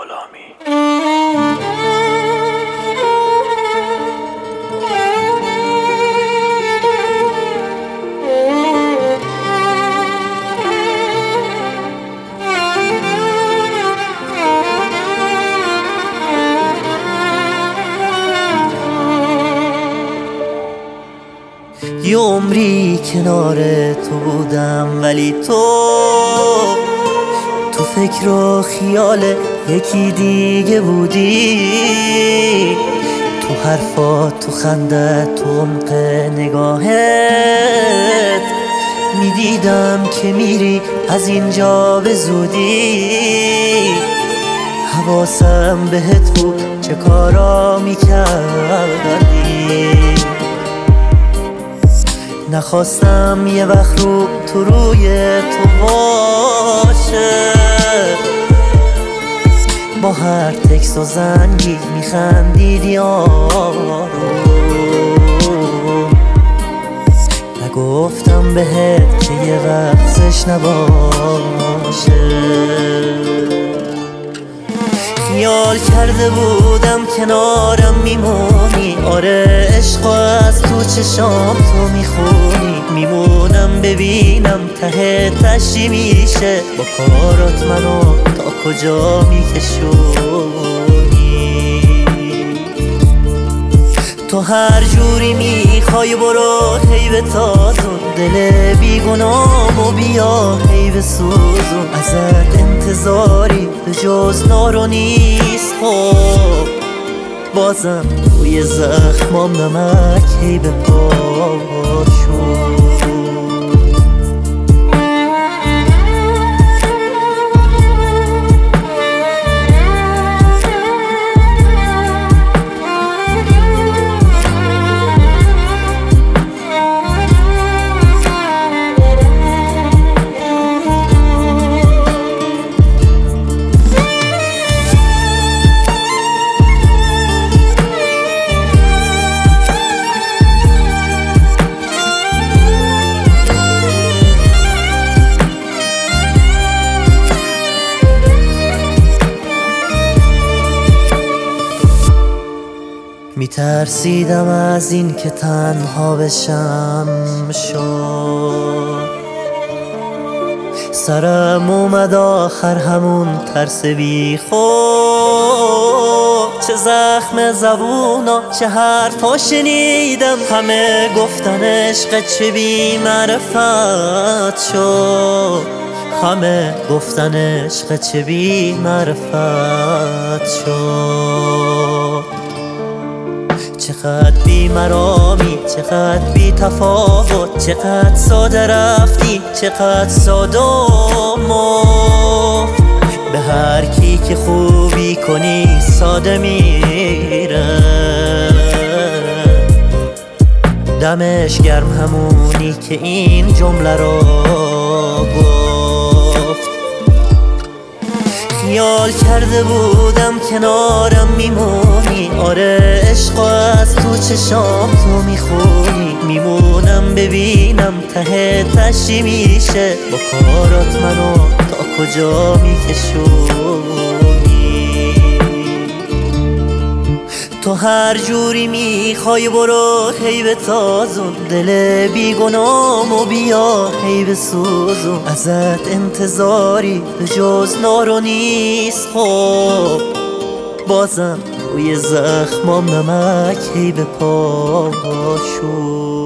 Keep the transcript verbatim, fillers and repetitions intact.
غلامی. یه عمری کنار تو بودم ولی تو تو فکر و خیال یکی دیگه بودی. تو حرفات، تو خنده، تو عمق نگاهت میدیدم که میری از اینجا به زودی. حواسم بهت بود چه کارا میکردی. نخواستم یه وقت رو تو روی تو باشه. با هر تکس و زنگی میخندیدی آروم. نگفتم بهت که یه وقتش نباشه. خیال کرده بودم کنارم میمونی. آره عشق از تو چشام تو میخونی. میمونم ببینم ته تشی میشه. با کارات منو تا کجا میکشونی. تو هر جوری میخوای برو هی به تازون. دل بیگناهمو بیا هی به سوزون. ازت انتظاری به جز نارو نیست. خب بازم توی زخمام نمک هی به پاشون. میترسیدم از این که تنها بشم شد. سرم اومد آخر همون ترس بی خود. چه زخم زبونا چه حرفا شنیدم. همه گفتن عشق چه بی معرفت شد. همه گفتن عشق چه بی معرفت شد. چقدر بی مرامی، چقدر بی تفاوت، چقدر ساده رفتی، چقدر ساده مفت. به هر کی که خوبی کنی ساده میره. دمش گرم همونی که این جمله رو گفت. خیال کرده بودم کنارم میمونی. آره عشق از تو چشام تو میخونی. میمونم ببینم ته تشی میشه. با کارات منو تا کجا میکشونی. تو هر جوری میخوای برو هی به تازون. دل بیگناهمو بیا هی به سوزون. ازت انتظاری به جز نارو نیست. خب بازم توی زخمام نمک هی به پاشون.